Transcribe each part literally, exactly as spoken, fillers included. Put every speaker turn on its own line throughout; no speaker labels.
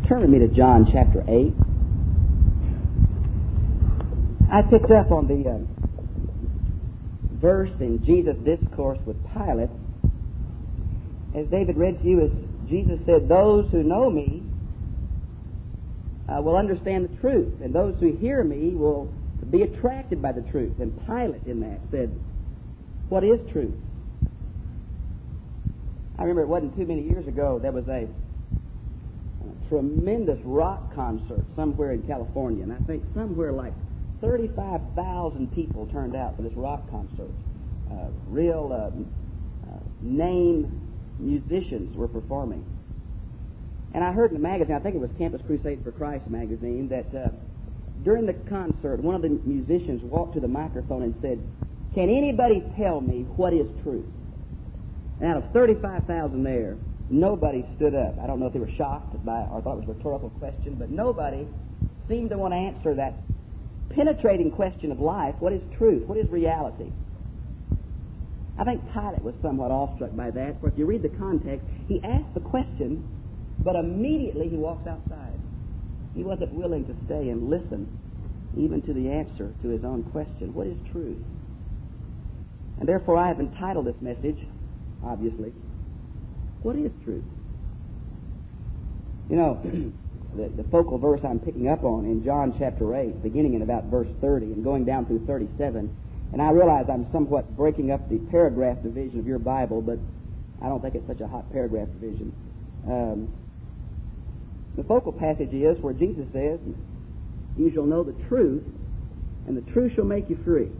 Turn with me to John chapter eight. I picked up on the uh, verse in Jesus' discourse with Pilate. As David read to you, as Jesus said, those who know me uh, will understand the truth, and those who hear me will be attracted by the truth. And Pilate in that said, what is truth? I remember it wasn't too many years ago, there was a, a tremendous rock concert somewhere in California, and I think somewhere like thirty-five thousand people turned out for this rock concert. Uh, real uh, uh, name musicians were performing. And I heard in the magazine, I think it was Campus Crusade for Christ magazine, that uh, during the concert, one of the musicians walked to the microphone and said, can anybody tell me what is truth? And out of thirty-five thousand there, nobody stood up. I don't know if they were shocked by or thought it was a rhetorical question, but nobody seemed to want to answer that penetrating question of life. What is truth? What is reality? I think Pilate was somewhat awestruck by that, for if you read the context, he asked the question, but immediately he walks outside. He wasn't willing to stay and listen even to the answer to his own question. What is truth? And therefore I have entitled this message, obviously, what is truth? You know, the, the focal verse I'm picking up on in John chapter eight, beginning in about verse thirty and going down through thirty-seven, and I realize I'm somewhat breaking up the paragraph division of your Bible, but I don't think it's such a hot paragraph division. Um, the focal passage is where Jesus says, you shall know the truth, and the truth shall make you free.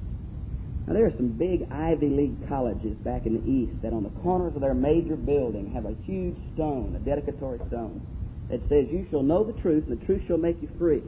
Now, there are some big Ivy League colleges back in the East that on the corners of their major building have a huge stone, a dedicatory stone, that says, you shall know the truth, and the truth shall make you free.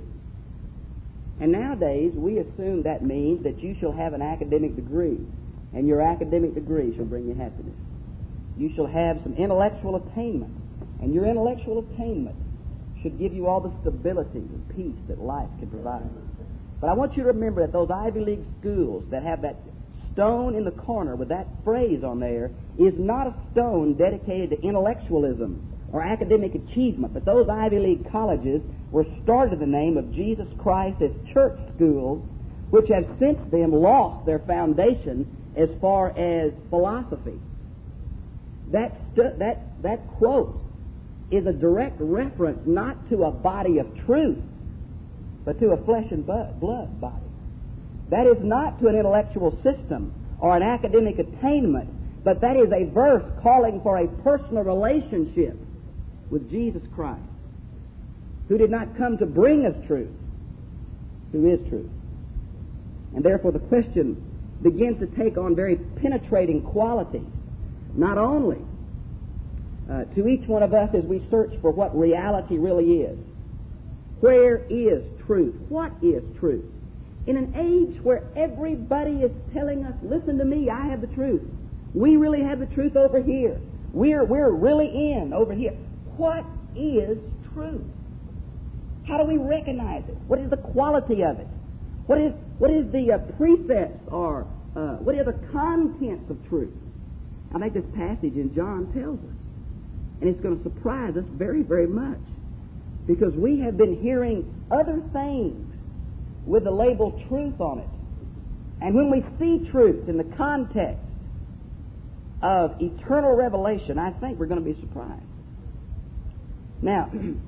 And nowadays, we assume that means that you shall have an academic degree, and your academic degree shall bring you happiness. You shall have some intellectual attainment, and your intellectual attainment should give you all the stability and peace that life can provide. But I want you to remember that those Ivy League schools that have that stone in the corner with that phrase on there is not a stone dedicated to intellectualism or academic achievement, but those Ivy League colleges were started in the name of Jesus Christ as church schools, which have since then lost their foundation as far as philosophy. That, stu- that, that quote is a direct reference not to a body of truth, but to a flesh and blood body. That is not to an intellectual system or an academic attainment, but that is a verse calling for a personal relationship with Jesus Christ, who did not come to bring us truth, who is truth. And therefore the question begins to take on very penetrating qualities, not only uh, to each one of us as we search for what reality really is. Where is truth? What is truth? In an age where everybody is telling us, listen to me, I have the truth. We really have the truth over here. We're, we're really in over here. What is truth? How do we recognize it? What is the quality of it? What is, what is the uh, precepts or uh, what are the contents of truth? I think this passage in John tells us. And it's going to surprise us very, very much. Because we have been hearing other things with the label truth on it. And when we see truth in the context of eternal revelation, I think we're going to be surprised. Now,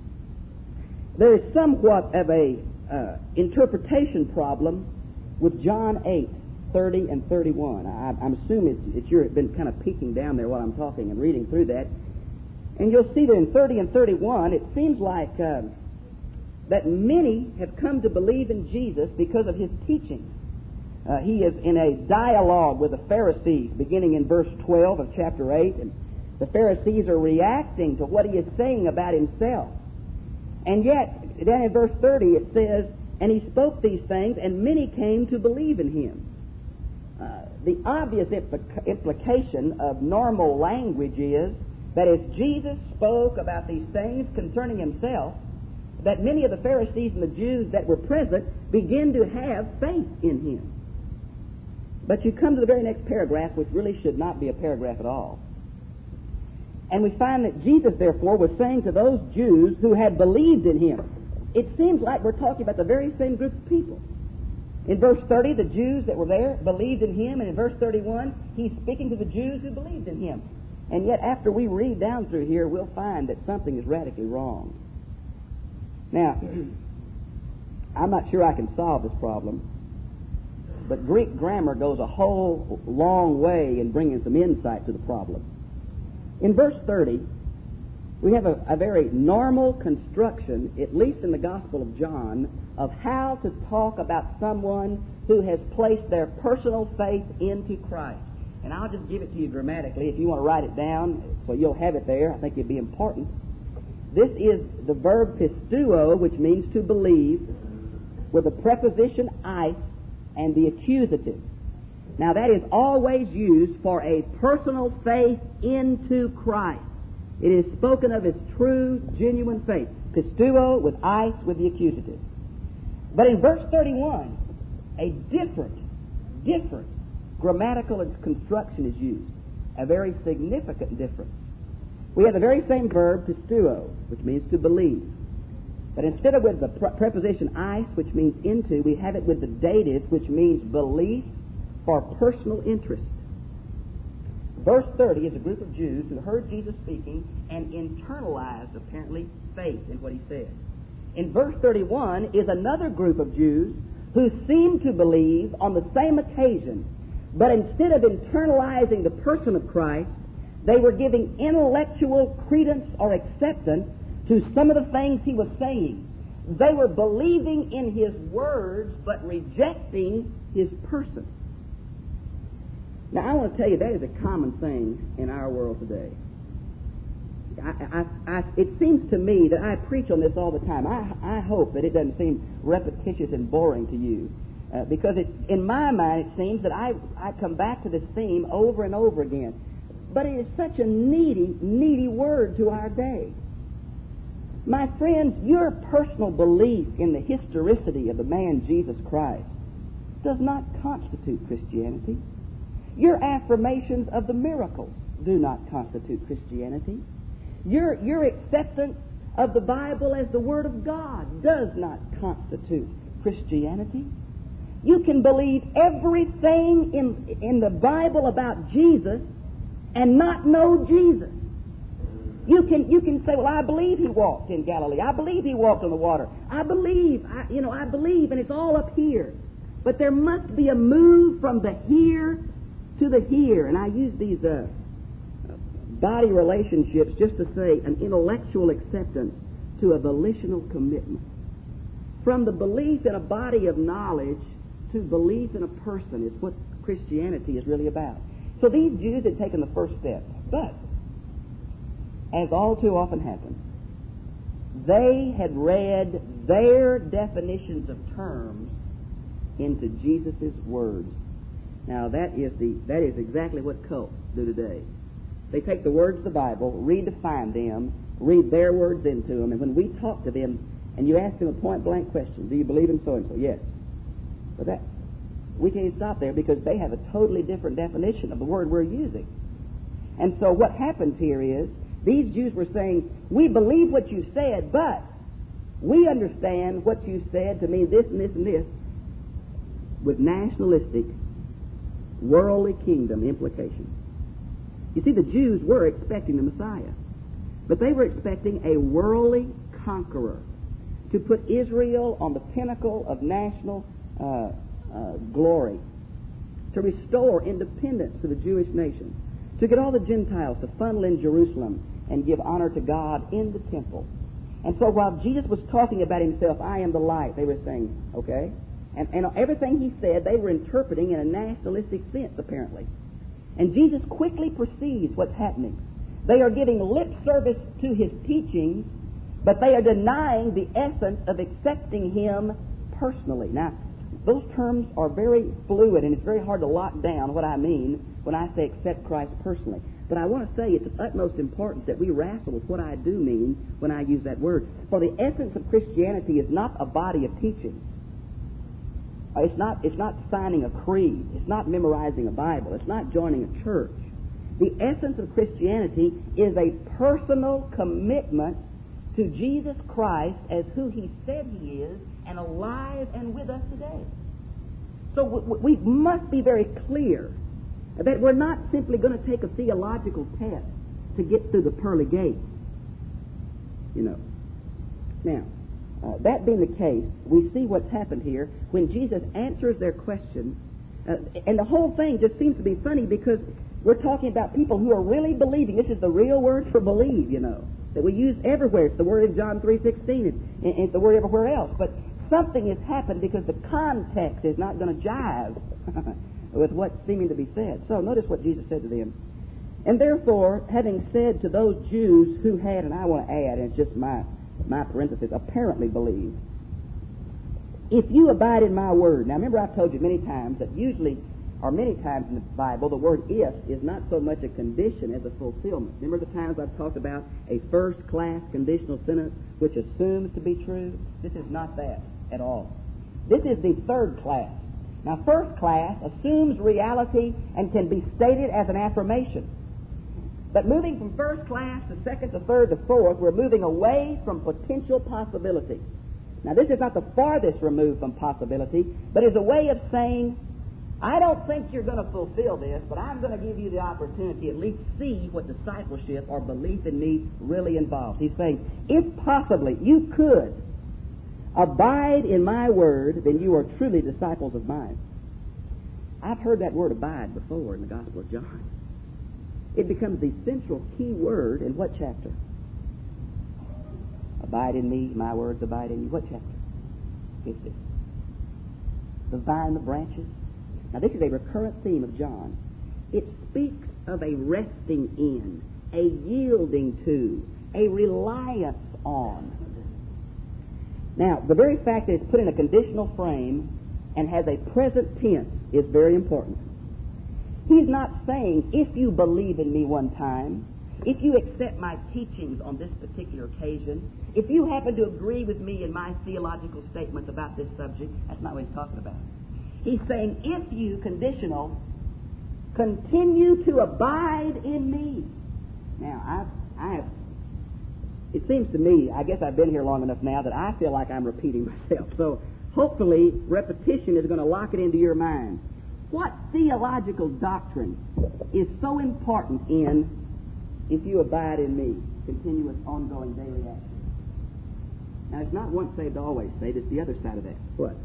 there is somewhat of a uh, interpretation problem with John eight, thirty and thirty-one. I, I'm assuming it's, it's you've been kind of peeking down there while I'm talking and reading through that. And you'll see that in thirty and thirty-one, it seems like uh, that many have come to believe in Jesus because of his teachings. Uh, he is in a dialogue with the Pharisees, beginning in verse twelve of chapter eight, and the Pharisees are reacting to what he is saying about himself. And yet, down in verse thirty, it says, and he spoke these things, and many came to believe in him. Uh, the obvious impl- implication of normal language is that as Jesus spoke about these things concerning himself, that many of the Pharisees and the Jews that were present begin to have faith in him. But you come to the very next paragraph, which really should not be a paragraph at all. And we find that Jesus, therefore, was saying to those Jews who had believed in him. It seems like we're talking about the very same group of people. In verse thirty, the Jews that were there believed in him, and in verse thirty-one, he's speaking to the Jews who believed in him. And yet, after we read down through here, we'll find that something is radically wrong. Now, I'm not sure I can solve this problem, but Greek grammar goes a whole long way in bringing some insight to the problem. In verse thirty, we have a, a very normal construction, at least in the Gospel of John, of how to talk about someone who has placed their personal faith into Christ. And I'll just give it to you grammatically if you want to write it down, so you'll have it there. I think it'd be important. This is the verb pistuo, which means to believe, with the preposition eis and the accusative. Now, that is always used for a personal faith into Christ. It is spoken of as true, genuine faith. Pistuo with eis with the accusative. But in verse thirty-one, a different, different grammatical construction is used. A very significant difference. We have the very same verb, pistuo, which means to believe. But instead of with the pre- preposition eis, which means into, we have it with the dative, which means belief for personal interest. Verse thirty is a group of Jews who heard Jesus speaking and internalized, apparently, faith in what he said. In verse thirty-one is another group of Jews who seemed to believe on the same occasion, but instead of internalizing the person of Christ, they were giving intellectual credence or acceptance to some of the things he was saying. They were believing in his words, but rejecting his person. Now, I want to tell you, that is a common thing in our world today. I, I, I, it seems to me that I preach on this all the time. I, I hope that it doesn't seem repetitious and boring to you, uh, because it, in my mind it seems that I, I come back to this theme over and over again. But it is such a needy, needy word to our day. My friends, your personal belief in the historicity of the man Jesus Christ does not constitute Christianity. Your affirmations of the miracles do not constitute Christianity. Your, your acceptance of the Bible as the Word of God does not constitute Christianity. You can believe everything in, in the Bible about Jesus and not know Jesus. You can, you can say, well, I believe he walked in Galilee. I believe he walked on the water. I believe, I, you know, I believe, and it's all up here. But there must be a move from the here to the here. And I use these uh, body relationships just to say an intellectual acceptance to a volitional commitment. From the belief in a body of knowledge to belief in a person is what Christianity is really about. So these Jews had taken the first step. But, as all too often happens, they had read their definitions of terms into Jesus' words. Now, that is the that is exactly what cults do today. They take the words of the Bible, redefine them, read their words into them, and when we talk to them and you ask them a point-blank question, do you believe in so-and-so? Yes. But that, we can't stop there because they have a totally different definition of the word we're using. And so what happens here is, these Jews were saying, we believe what you said, but we understand what you said to mean this and this and this with nationalistic, worldly kingdom implications. You see, the Jews were expecting the Messiah, but they were expecting a worldly conqueror to put Israel on the pinnacle of national uh, uh, glory, to restore independence to the Jewish nation, to get all the Gentiles to funnel in Jerusalem and give honor to God in the temple. And so while Jesus was talking about himself, I am the light, they were saying, okay? And, and everything he said, they were interpreting in a nationalistic sense, apparently. And Jesus quickly perceives what's happening. They are giving lip service to his teachings, but they are denying the essence of accepting him personally. Now, those terms are very fluid, and it's very hard to lock down what I mean when I say accept Christ personally. But I want to say it's of utmost importance that we wrestle with what I do mean when I use that word. For the essence of Christianity is not a body of teaching. It's not, it's not signing a creed. It's not memorizing a Bible. It's not joining a church. The essence of Christianity is a personal commitment to Jesus Christ as who He said He is, and alive and with us today. So we must be very clear that we're not simply going to take a theological test to get through the pearly gates. You know. Now, uh, that being the case, we see what's happened here when Jesus answers their question. Uh, and the whole thing just seems to be funny because we're talking about people who are really believing. This is the real word for believe, you know, that we use everywhere. It's the word in John three sixteen, and, and it's the word everywhere else. But something has happened because the context is not going to jive with what's seeming to be said. So notice what Jesus said to them. And therefore, having said to those Jews who had, and I want to add, and it's just my, my parenthesis, apparently believed, if you abide in my word. Now remember, I've told you many times that usually, or many times in the Bible, the word if is not so much a condition as a fulfillment. Remember the times I've talked about a first-class conditional sentence which assumes to be true? This is not that at all. This is the third class. Now, first class assumes reality and can be stated as an affirmation. But moving from first class to second to third to fourth, we're moving away from potential possibility. Now, this is not the farthest removed from possibility, but is a way of saying, I don't think you're going to fulfill this, but I'm going to give you the opportunity to at least see what discipleship or belief in me really involves. He's saying, if possibly you could abide in my word, then you are truly disciples of mine. I've heard that word abide before in the Gospel of John. It becomes the central key word in what chapter? Abide in me, my words abide in you. What chapter? fifty. The vine, the branches. Now this is a recurrent theme of John. It speaks of a resting in, a yielding to, a reliance on. Now, the very fact that it's put in a conditional frame and has a present tense is very important. He's not saying, if you believe in me one time, if you accept my teachings on this particular occasion, if you happen to agree with me in my theological statements about this subject, that's not what he's talking about. He's saying, if you, conditional, continue to abide in me. Now, I've, I have, it seems to me, I guess I've been here long enough now that I feel like I'm repeating myself. So hopefully repetition is going to lock it into your mind. What theological doctrine is so important in if you abide in me, continuous, ongoing, daily action? Now, it's not once saved, always saved. It's the other side of that. What?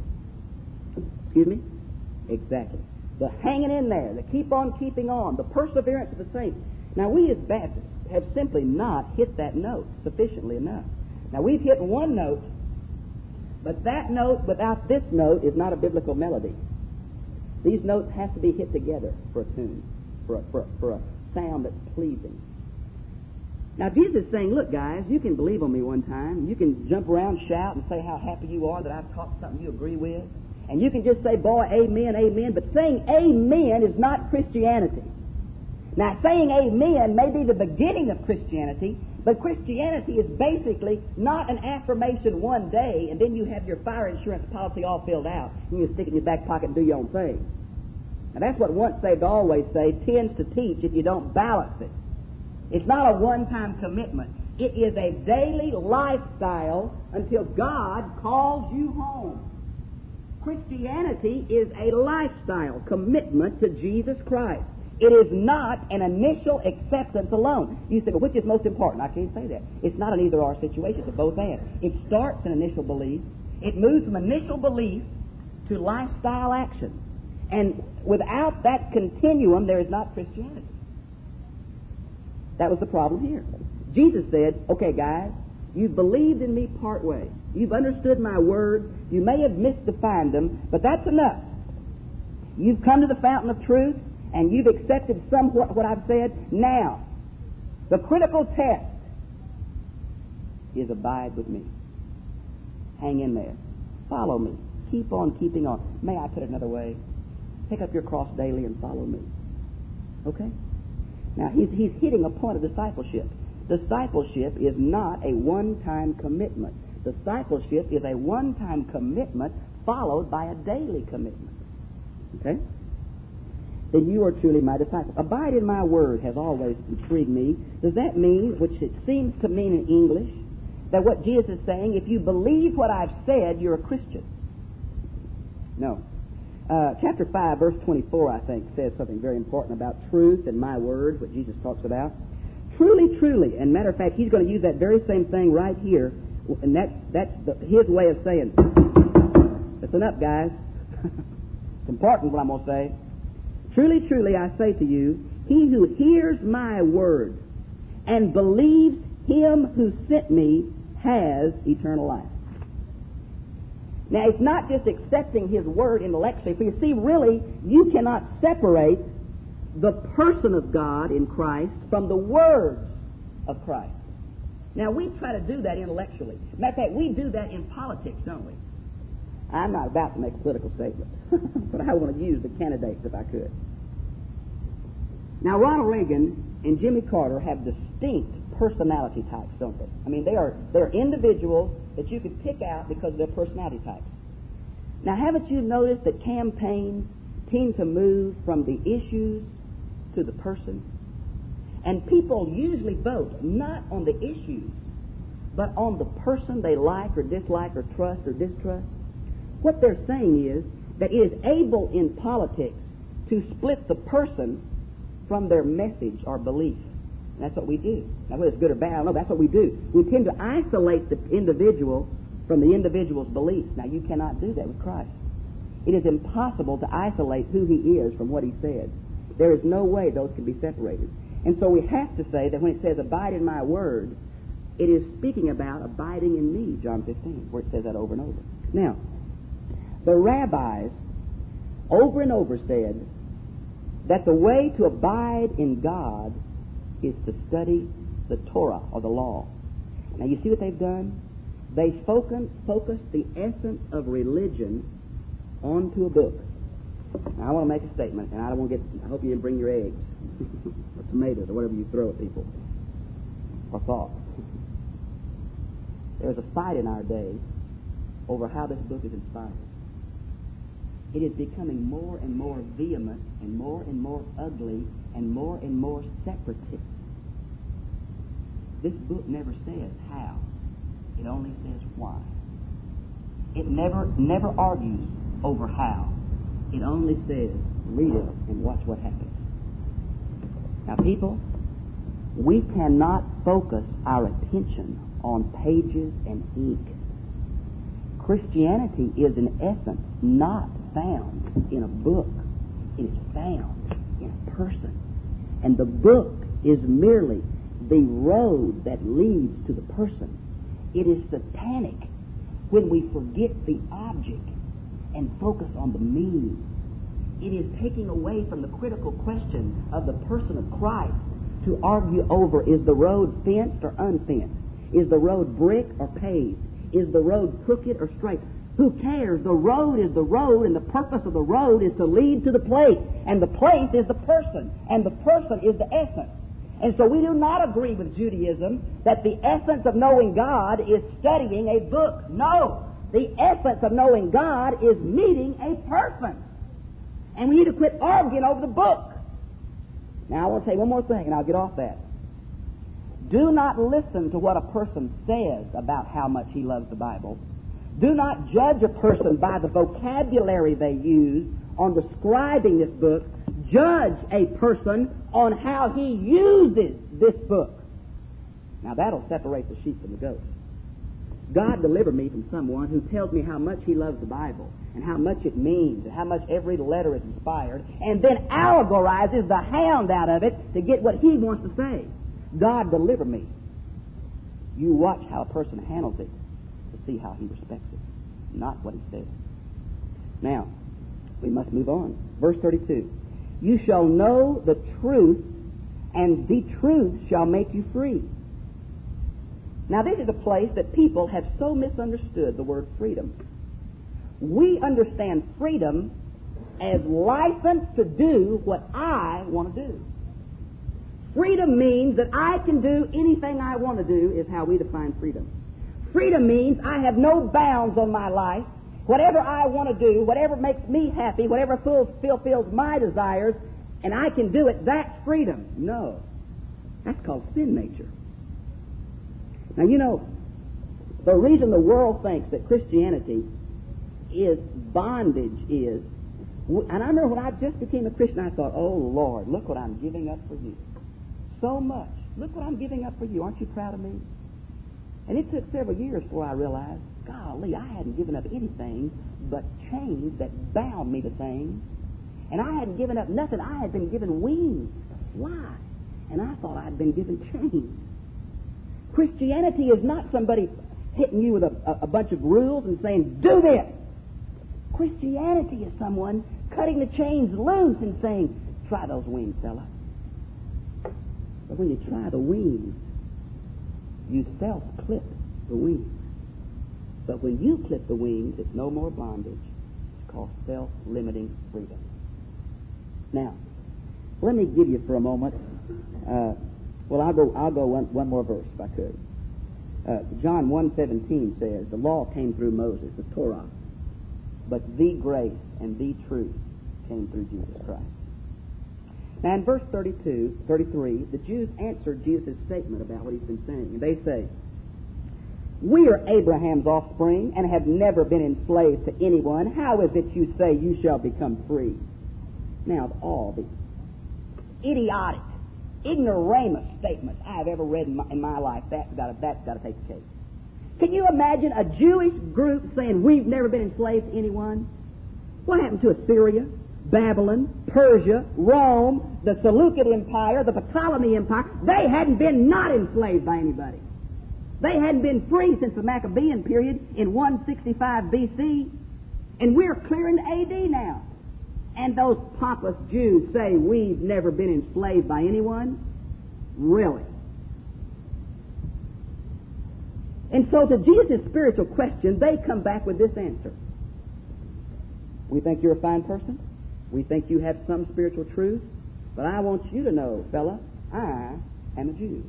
Excuse me? Exactly. The hanging in there, the keep on keeping on, the perseverance of the saints. Now, we as Baptists have simply not hit that note sufficiently enough. Now, we've hit one note, but that note without this note is not a biblical melody. These notes have to be hit together for a tune, for a, for a, for a sound that's pleasing. Now, Jesus is saying, look, guys, you can believe on me one time. You can jump around, shout, and say how happy you are that I've taught something you agree with. And you can just say, boy, amen, amen. But saying amen is not Christianity. Now, saying amen may be the beginning of Christianity, but Christianity is basically not an affirmation one day, and then you have your fire insurance policy all filled out, and you stick it in your back pocket and do your own thing. Now, that's what once saved, always saved tends to teach if you don't balance it. It's not a one-time commitment. It is a daily lifestyle until God calls you home. Christianity is a lifestyle commitment to Jesus Christ. It is not an initial acceptance alone. You say, well, which is most important? I can't say that. It's not an either-or situation. It's a both and. It starts an initial belief. It moves from initial belief to lifestyle action. And without that continuum, there is not Christianity. That was the problem here. Jesus said, okay, guys, you've believed in me part way. You've understood my word. You may have misdefined them, but that's enough. You've come to the fountain of truth, and you've accepted somewhat what I've said. Now, the critical test is abide with me. Hang in there. Follow me. Keep on keeping on. May I put it another way? Pick up your cross daily and follow me. Okay? Now, he's, he's hitting a point of discipleship. Discipleship is not a one-time commitment. Discipleship is a one-time commitment followed by a daily commitment. Okay? then you are truly my disciples. Abide in my word has always intrigued me. Does that mean, which it seems to mean in English, that what Jesus is saying, if you believe what I've said, you're a Christian? No. Uh, chapter five, verse twenty-four, I think, says something very important about truth and my word, what Jesus talks about. Truly, truly, and matter of fact, he's going to use that very same thing right here, and that's, that's the, his way of saying, listen up, guys. It's important what I'm going to say. Truly, truly, I say to you, he who hears my word and believes him who sent me has eternal life. Now, it's not just accepting his word intellectually. For you see, really, you cannot separate the person of God in Christ from the words of Christ. Now, we try to do that intellectually. Matter of fact, we do that in politics, don't we? I'm not about to make a political statement, but I want to use the candidates if I could. Now, Ronald Reagan and Jimmy Carter have distinct personality types, don't they? I mean, they are they're individuals that you could pick out because of their personality types. Now, haven't you noticed that campaigns tend to move from the issues to the person? And people usually vote not on the issues, but on the person they like or dislike or trust or distrust. What they're saying is that it is able in politics to split the person from their message or belief. And that's what we do. Now, whether it's good or bad, I don't know, that's what we do. We tend to isolate the individual from the individual's beliefs. Now, you cannot do that with Christ. It is impossible to isolate who he is from what he said. There is no way those can be separated. And so we have to say that when it says, abide in my word, it is speaking about abiding in me, John fifteen, where it says that over and over. Now, the rabbis over and over said that the way to abide in God is to study the Torah, or the law. Now, you see what they've done? They focus, focus the essence of religion onto a book. Now, I want to make a statement, and I don't want to get, I hope you didn't bring your eggs, or tomatoes, or whatever you throw at people, or thoughts. There's a fight in our day over how this book is inspired. It is becoming more and more vehement and more and more ugly and more and more separatist. This book never says how. It only says why. It never never argues over how. It only says, read it and watch what happens. Now, people, we cannot focus our attention on pages and ink. Christianity is, in essence, not found in a book. It is found in a person. And the book is merely the road that leads to the person. It is satanic when we forget the object and focus on the meaning. It is taking away from the critical question of the person of Christ to argue over, is the road fenced or unfenced? Is the road brick or paved? Is the road crooked or straight? Who cares? The road is the road, and the purpose of the road is to lead to the place. And the place is the person, and the person is the essence. And so we do not agree with Judaism that the essence of knowing God is studying a book. No! The essence of knowing God is meeting a person. And we need to quit arguing over the book. Now, I want to say one more thing, and I'll get off that. Do not listen to what a person says about how much he loves the Bible. Do not judge a person by the vocabulary they use on describing this book. Judge a person on how he uses this book. Now, that'll separate the sheep from the goats. God delivered me from someone who tells me how much he loves the Bible and how much it means and how much every letter is inspired, and then allegorizes the hound out of it to get what he wants to say. God deliver me. You watch how a person handles it to see how he respects it, not what he says. Now, we must move on. Verse thirty-two. You shall know the truth, and the truth shall make you free. Now, this is a place that people have so misunderstood the word freedom. We understand freedom as license to do what I want to do. Freedom means that I can do anything I want to do, is how we define freedom. Freedom means I have no bounds on my life. Whatever I want to do, whatever makes me happy, whatever fulfills my desires, and I can do it, that's freedom. No. That's called sin nature. Now, you know, the reason the world thinks that Christianity is bondage is, and I remember when I just became a Christian, I thought, oh, Lord, look what I'm giving up for you. So much. Look what I'm giving up for you. Aren't you proud of me? And it took several years before I realized, golly, I hadn't given up anything but chains that bound me to things. And I hadn't given up nothing. I had been given wings. Why? And I thought I'd been given chains. Christianity is not somebody hitting you with a, a, a bunch of rules and saying, do this. Christianity is someone cutting the chains loose and saying, try those wings, fella. But when you try the wings, you self-clip the wings. But when you clip the wings, it's no more bondage. It's called self-limiting freedom. Now, let me give you for a moment, uh, well, I'll go, I'll go one, one more verse if I could. Uh, John one seventeen says, the law came through Moses, the Torah, but the grace and the truth came through Jesus Christ. Now in verse thirty-two, thirty-three, the Jews answered Jesus' statement about what he's been saying. And they say, we are Abraham's offspring and have never been enslaved to anyone. How is it you say you shall become free? Now, of all the idiotic, ignoramus statements I have ever read in my, in my life, that's got to, that's got to take the case. Can you imagine a Jewish group saying we've never been enslaved to anyone? What happened to Assyria, Babylon, Persia, Rome, the Seleucid Empire, the Ptolemy Empire? They hadn't been not enslaved by anybody. They hadn't been free since the Maccabean period in one sixty-five B C. And we're clearing A D now. And those pompous Jews say we've never been enslaved by anyone? Really? And so to Jesus' spiritual question, they come back with this answer. We think you're a fine person. We think you have some spiritual truth. But I want you to know, fella, I am a Jew.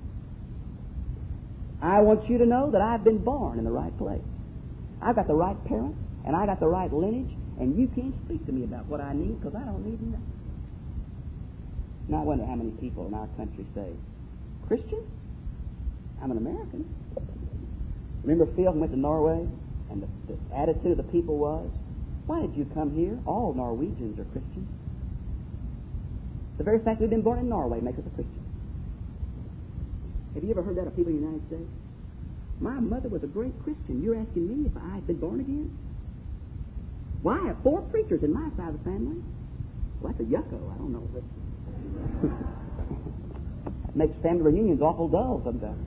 I want you to know that I've been born in the right place. I've got the right parents, and I got the right lineage, and you can't speak to me about what I need because I don't need nothing. Now I wonder how many people in our country say, Christian? I'm an American. Remember Phil went to Norway, and the, the attitude of the people was, why did you come here? All Norwegians are Christians. The very fact we've been born in Norway makes us a Christian. Have you ever heard that of people in the United States? My mother was a great Christian. You're asking me if I had been born again? Well, I have four preachers in my side of the family. Well, that's a yucko. I don't know. But that makes family reunions awful dull sometimes.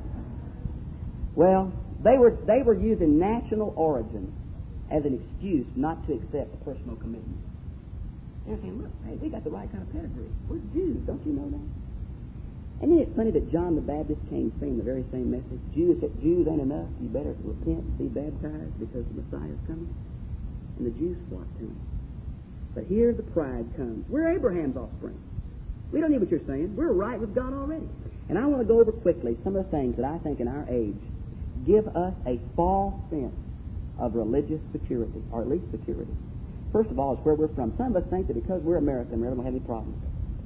Well, they were they were using national origin as an excuse not to accept personal commitment. They're saying, look, hey, we got the right kind of pedigree. We're Jews. Don't you know that? And then it's funny that John the Baptist came saying the very same message. Jews, Jews ain't enough. You better repent and be baptized because the Messiah is coming. And the Jews flocked to him. But here the pride comes. We're Abraham's offspring. We don't need what you're saying. We're right with God already. And I want to go over quickly some of the things that I think in our age give us a false sense of religious security, or at least security. First of all, it's where we're from. Some of us think that because we're American, we're never going to have any problems.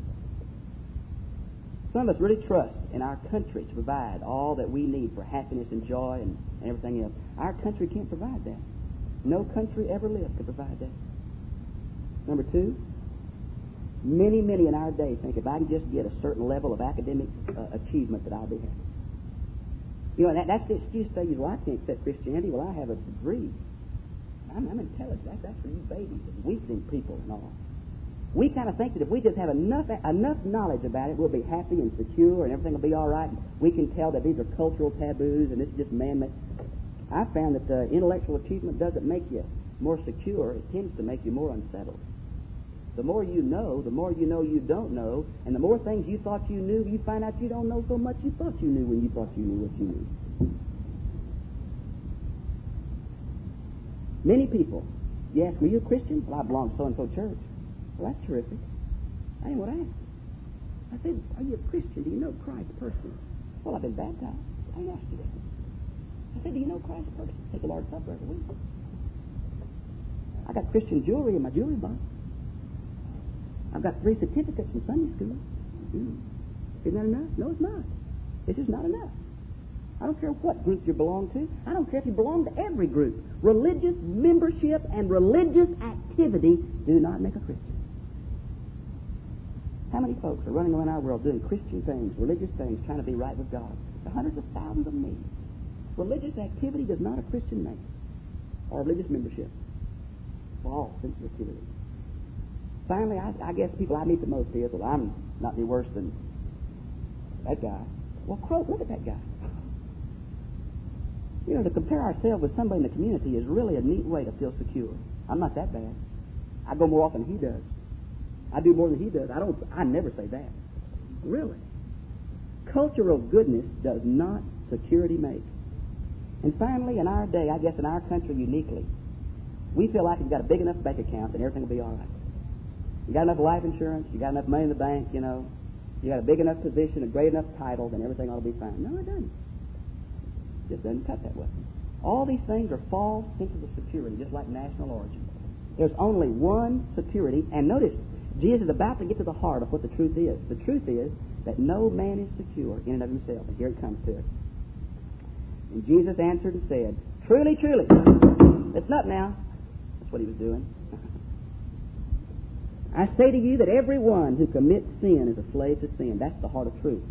Some of us really trust in our country to provide all that we need for happiness and joy and, and everything else. Our country can't provide that. No country ever lived to provide that. Number two, many, many in our day think if I can just get a certain level of academic uh, achievement that I'll be happy. You know, that, that's the excuse they use. Well, I can't accept Christianity. Well, I have a degree. I'm, I'm intelligent. That's, that's for you babies and weakling people and all. We kind of think that if we just have enough enough knowledge about it, we'll be happy and secure and everything will be all right. And we can tell that these are cultural taboos and this is just man-made. I found that uh, intellectual achievement doesn't make you more secure. It tends to make you more unsettled. The more you know, the more you know you don't know, and the more things you thought you knew, you find out you don't know so much you thought you knew when you thought you knew what you knew. Many people, you ask me, are you a Christian? Well, I belong to so-and-so church. Well, that's terrific. I didn't want to ask. I said, are you a Christian? Do you know Christ personally? Well, I've been baptized. I asked you that. I said, do you know Christ personally? Take the Lord's Supper every week. I got Christian jewelry in my jewelry box. I've got three certificates from Sunday school. Mm. Isn't that enough? No, it's not. It's just not enough. I don't care what group you belong to. I don't care if you belong to every group. Religious membership and religious activity do not make a Christian. How many folks are running around our world doing Christian things, religious things, trying to be right with God? The hundreds of thousands of them. Religious activity does not a Christian make, or religious membership. False sense of activity. Finally, I, I guess people I meet the most is, well, I'm not any worse than that guy. Well, croak, look at that guy. You know, to compare ourselves with somebody in the community is really a neat way to feel secure. I'm not that bad. I go more often than he does. I do more than he does. I don't. I never say that. Really. Cultural goodness does not security make. And finally, in our day, I guess in our country uniquely, we feel like if you've got a big enough bank account, then everything will be all right. You got enough life insurance, you got enough money in the bank, you know, you got a big enough position, a great enough title, then everything ought to be fine. No, it doesn't. It just doesn't cut that way. All these things are false senses of security, just like national origin. There's only one security, and notice, Jesus is about to get to the heart of what the truth is. The truth is that no man is secure in and of himself, and here it comes to it. And Jesus answered and said, "Truly, truly." Listen up now. That's what he was doing. "I say to you that every one who commits sin is a slave to sin." That's the heart of truth.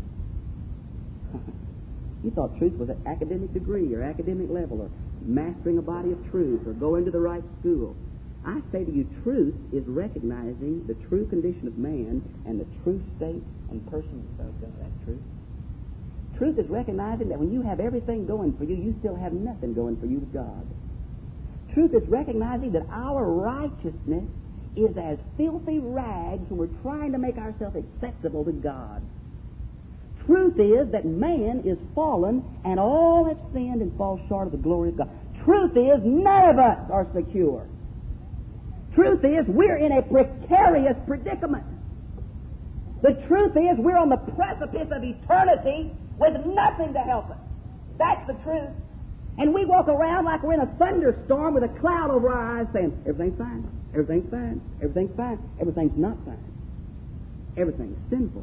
You thought truth was an academic degree or academic level or mastering a body of truth or going to the right school. I say to you, truth is recognizing the true condition of man and the true state and person of God. That's truth. Truth is recognizing that when you have everything going for you, you still have nothing going for you with God. Truth is recognizing that our righteousness is as filthy rags when we're trying to make ourselves acceptable to God. Truth is that man is fallen and all have sinned and fall short of the glory of God. Truth is none of us are secure. Truth is we're in a precarious predicament. The truth is we're on the precipice of eternity with nothing to help us. That's the truth. And we walk around like we're in a thunderstorm with a cloud over our eyes saying, everything's fine, everything's fine, everything's fine. Everything's not fine. Everything's sinful.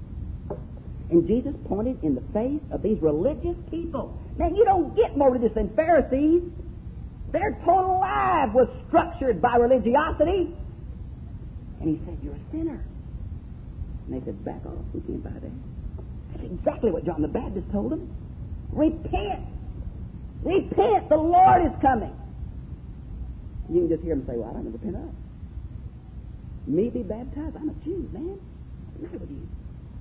And Jesus pointed in the face of these religious people. Man, you don't get more religious than Pharisees. Their total life was structured by religiosity. And he said, "You're a sinner." And they said, "Back off, we can't buy that." That's exactly what John the Baptist told them. Repent. Repent, the Lord is coming. You can just hear them say, "Well, I don't repent of. Me be baptized? I'm a Jew, man. What's the matter with you?"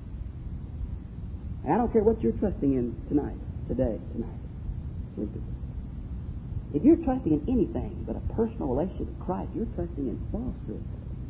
And I don't care what you're trusting in tonight, today, tonight. If you're trusting in anything but a personal relationship with Christ, you're trusting in falsehood.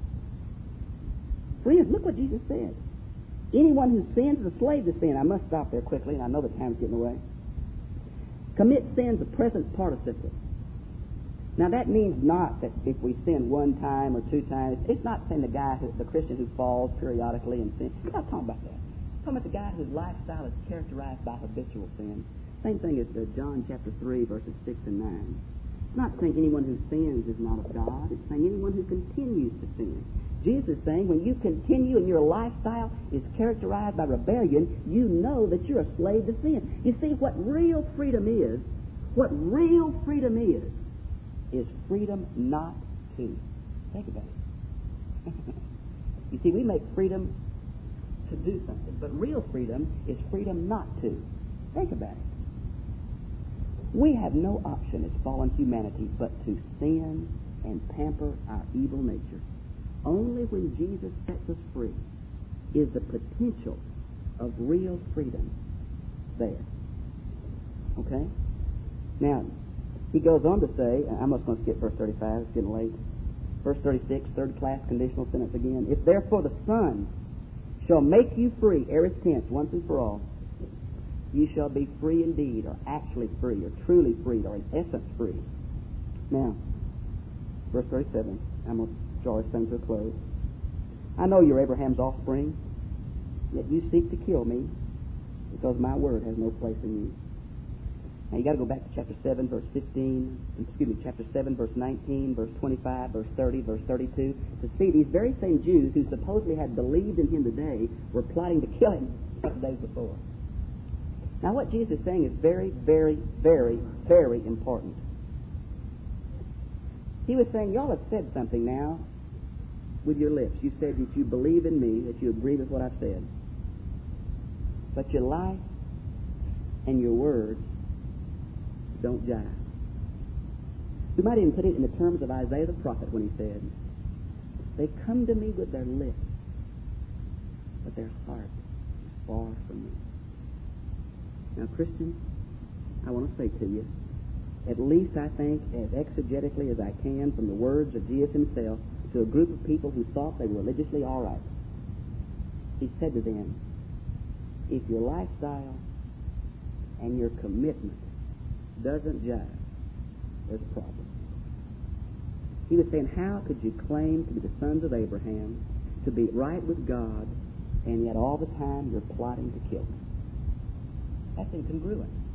Friends, look what Jesus said. Anyone who sins is a slave to sin. I must stop there quickly, and I know the time's getting away. Commit sin's a present participle. Now that means not that if we sin one time or two times, it's not saying the guy, who, the Christian who falls periodically and sins. We're not talking about that. We're talking about the guy whose lifestyle is characterized by habitual sin. Same thing as uh, John chapter three, verses six and nine. It's not saying anyone who sins is not of God. It's saying anyone who continues to sin. Jesus is saying when you continue and your lifestyle is characterized by rebellion, you know that you're a slave to sin. You see, what real freedom is, what real freedom is, is freedom not to. Think about it. You see, we make freedom to do something, but real freedom is freedom not to. Think about it. We have no option as fallen humanity but to sin and pamper our evil nature. Only when Jesus sets us free is the potential of real freedom there. Okay? Now, he goes on to say, I'm just going to skip verse thirty-five, it's getting late. Verse thirty-six, third class conditional sentence again. If therefore the Son shall make you free, aorist tense, once and for all, you shall be free indeed, or actually free, or truly free, or in essence free. Now, verse thirty-seven, I'm going to draw this thing to a close. I know you're Abraham's offspring, yet you seek to kill me, because my word has no place in you. Now you got to go back to chapter seven, verse fifteen, excuse me, chapter seven, verse nineteen, verse twenty-five, verse thirty, verse thirty-two, to see these very same Jews who supposedly had believed in him today were plotting to kill him a couple days before. Now what Jesus is saying is very, very, very, very important. He was saying, y'all have said something now with your lips. You said that you believe in me, that you agree with what I've said. But your life and your words don't jive. We might even put it in the terms of Isaiah the prophet when he said, they come to me with their lips, but their heart is far from me. Now, Christians, I want to say to you, at least I think as exegetically as I can from the words of Jesus himself to a group of people who thought they were religiously all right, he said to them, if your lifestyle and your commitment doesn't jive, there's a problem. He was saying, how could you claim to be the sons of Abraham, to be right with God, and yet all the time you're plotting to kill him? That's incongruent.